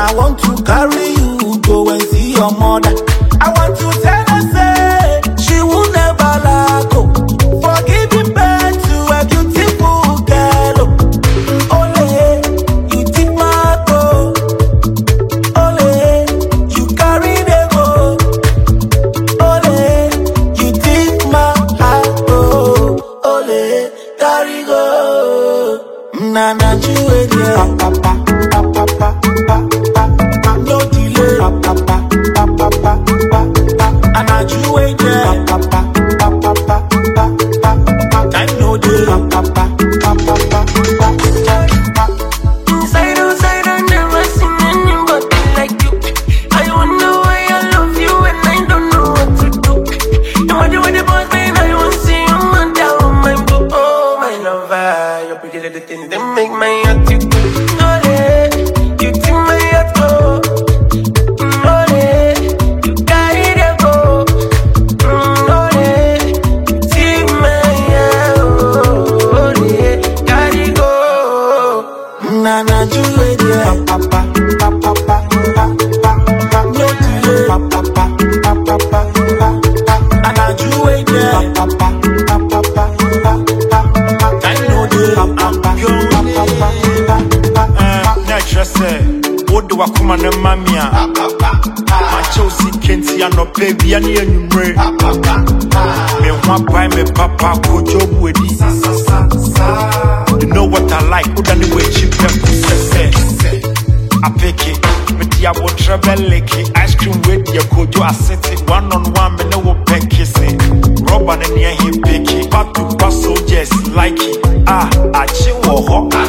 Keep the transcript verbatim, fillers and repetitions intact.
I want to carry you go and see your mother. I want to tell her say she will never let go. For giving birth to a beautiful girl. Ole, you take my go. Ole, you carry the go. Ole, you take my heart go. Ole, carry go. Na na juwe dia, pa pa pa pa pa pa pa pa. No delay, pa pa pa pa pa pa pa pa. Na na juwe dia, pa pa pa pa pa pa pa pa. Time no day, pa pa pa pa pa pa pa pa. Inside outside I never seen anybody like you. I wonder why I love you and I don't know what to do. No matter what the boss man, I won't see you on down my boo. Oh my lover, your pretty little things they make my heart to go. Ole, you take my heart go. Ole, you carry the go. Ole, you take my heart. Ole, carry go. Na na juwe dia, pa pa pa pa pa pa pa pa. No delay, pa pa pa pa pa pa pa pa. Na na juwe dia, pa pa pa pa pa pa pa pa. Time no day, pa pa pa pa pa pa pa pa. Nature say, what do I come on the mamia? My Chelsea can't see no baby and you pray. Me want buy me papa go job with it. You know what I like, put on the way cheap and say. I pick it, but ya will travel like it. Ice cream with your kojo, I set it one on one, me no pen kissing. Rubber and near him pick it, but to pass so just like it. Ah, I chill or hot.